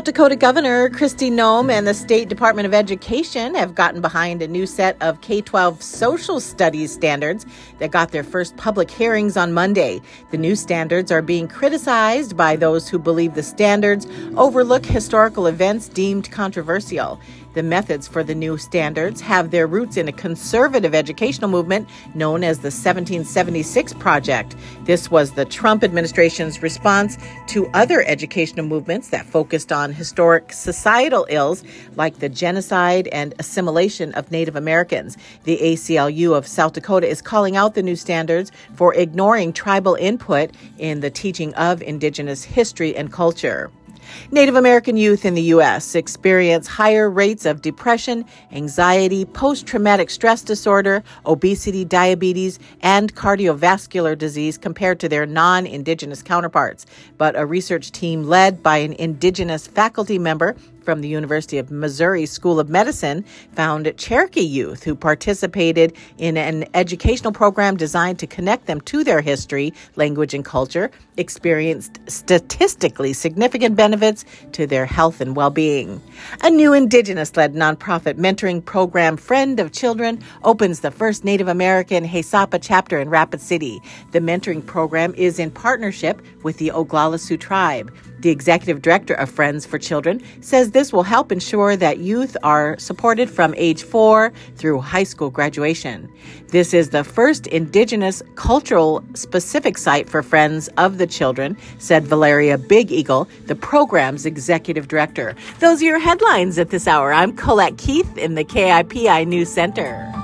South Dakota Governor Kristi Noem and the State Department of Education have gotten behind a new set of K-12 social studies standards that got their first public hearings on Monday. The new standards are being criticized by those who believe the standards overlook historical events deemed controversial. The methods for the new standards have their roots in a conservative educational movement known as the 1776 Project. This was the Trump administration's response to other educational movements that focused on historic societal ills like the genocide and assimilation of Native Americans. The ACLU of South Dakota is calling out the new standards for ignoring tribal input in the teaching of Indigenous history and culture. Native American youth in the U.S. experience higher rates of depression, anxiety, post-traumatic stress disorder, obesity, diabetes, and cardiovascular disease compared to their non-Indigenous counterparts. But a research team led by an Indigenous faculty member from the University of Missouri School of Medicine found Cherokee youth who participated in an educational program designed to connect them to their history, language, and culture experienced statistically significant benefits to their health and well-being. A new Indigenous-led nonprofit mentoring program, Friend of Children, opens the first Native American HESAPA chapter in Rapid City. The mentoring program is in partnership with the Oglala Sioux Tribe. The executive director of Friends for Children says this will help ensure that youth are supported from age 4 through high school graduation. This is the first Indigenous cultural specific site for Friends of the Children, said Valeria Big Eagle, the program's executive director. Those are your headlines at this hour. I'm Colette Keith in the KIPI News Center.